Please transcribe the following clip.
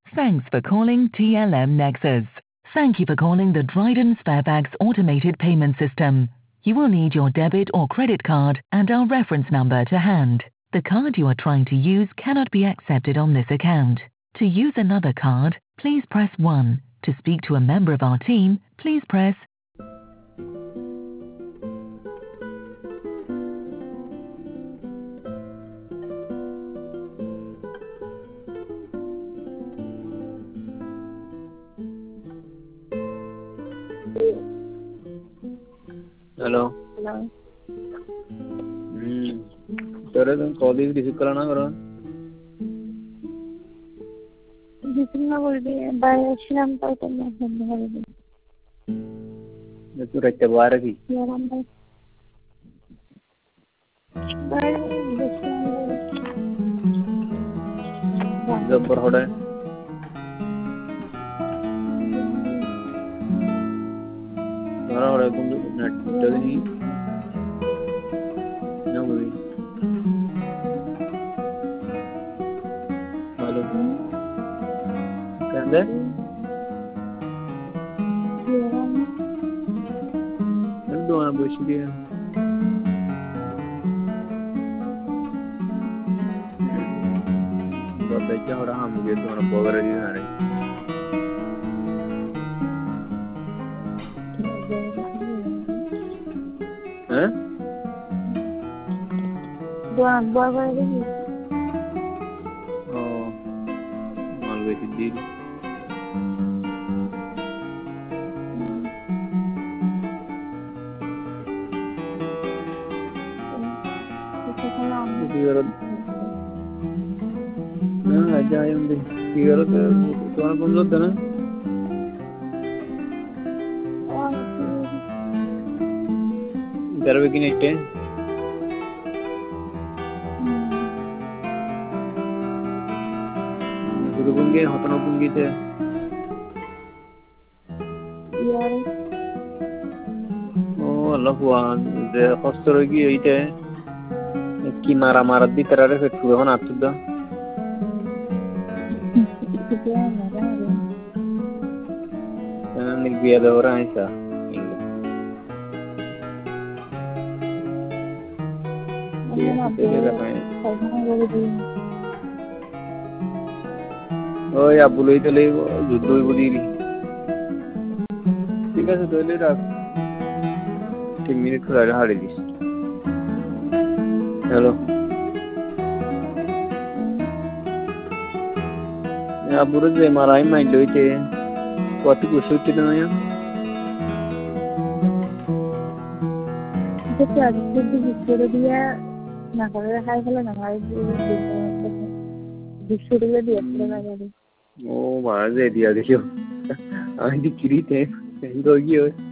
Thanks for calling TLM Nexus. Thank you for calling the Dryden Sparebags automated payment system. You will need your debit or credit card and our reference number to hand. The card you are trying to use cannot be accepted on this account. To use another card, please press 1. To speak to a member of our team, please press hello hello तेरे तुम college receive कराना करो जितना बोल रही है bye Shyam पर तो मैं समझ रही मैं तू रहते बाहर की हूँ बाय जब पर होड़ा सारा होड़ा कुछ नेट चल नहीं ना मुझे हेलो कहते दोनों बुश दिया बहुत अच्छा हो रहा मुझे दोनों पोगर जी आ रहे हैं दोनों पोगर जी ओ मालूम है deal aja yang di kira tuh tuan pun lo tuh cara begini itu sudah punggi hotel punggi tuh oh Allah kuat deh kostor lagi itu ki marah di terare fit huwa na tuh Nilbiada orang Aisyah. Oh ya bulu itu lagi judul berdiri. Tiga sudah lewat. 10 minit sudah hari ini. Hello. Ya bulu itu marai main dulu itu. Kuat itu sulit itu namanya. Itu ada di dia, nak kalau hai kalau nak hai di sudah dia Oh, mana dia dia. Aja kiri teh, itu lagi.